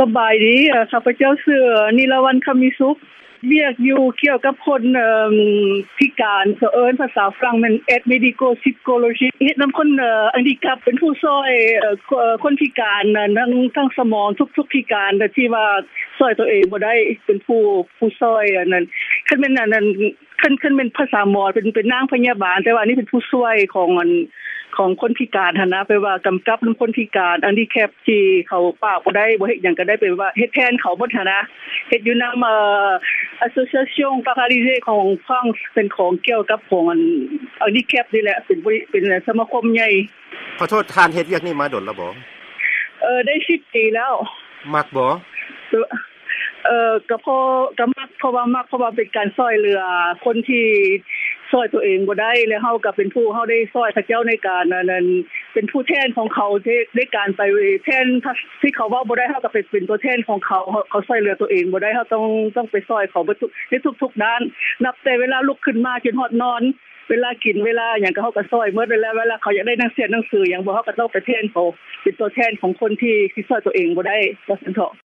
สบายดีข้าพเจ้าชื่อนิรวรรณคำมีสุขเรียกอยู่เกี่ยวกับคนพิการเอิ้นภาษาฝรั่งมัน medico psychology เฮ็ดนําคนอันนี้ครับเป็นผู้ช่วยคนพิการทั้งสมองทุกพิการแต่ที่ว่าช่วยตัวเองบ่ได้เป็นผู้ช่วยอันนั้นคันแม่นอันนั้นคันเป็นภาษาหมอเป็นนางพยาบาลแต่ว่าอันนี้เป็นผู้ช่วยของคนพิการหั่นนะแปลว่ากำกับนําคนพิการอันนี้แคปที่เขาปากบ่ได้บ่เฮ็ดหยังก็ได้เป็นว่าเฮ็ดแทนเขาหมดหั่นนะเฮ็ดอยู่นําassociation paralysée ของฟังเป็นของเกี่ยวกับของอันนี้แคปนี่แหละเป็นสมาคมใหญ่ขอโทษทานเฮ็ดเวียกนี้มาดนแล้วบ่ได้10ปีแล้วมักบ่ก็ก็มักเพราะว่าเป็นการช่วยเหลือคนที่ช่วยตัวเองบ่ได้แล้วเฮาก็เป็นผู้เฮาได้ช่วยพระเจ้าในการนั้นเป็นผู้แทนของเขาในการไปแทนที่เขาเว้าบ่ได้เฮาก็เป็นตัวแทนของเขาช่วยเหลือตัวเองบ่ได้เฮาต้องไปช่วยเขาในทุกๆด้านนับแต่เวลาลุกขึ้นมาจนฮอดนอนเวลากินเวลาหยังก็เฮาก็ช่วยหมดเวลาเขาอยากได้หนังสือหยังบ่เฮาก็ต้องไปแทนเขาเป็นตัวแทนของคนที่ช่วยตัวเองบ่ได้ว่าซั่นเถาะ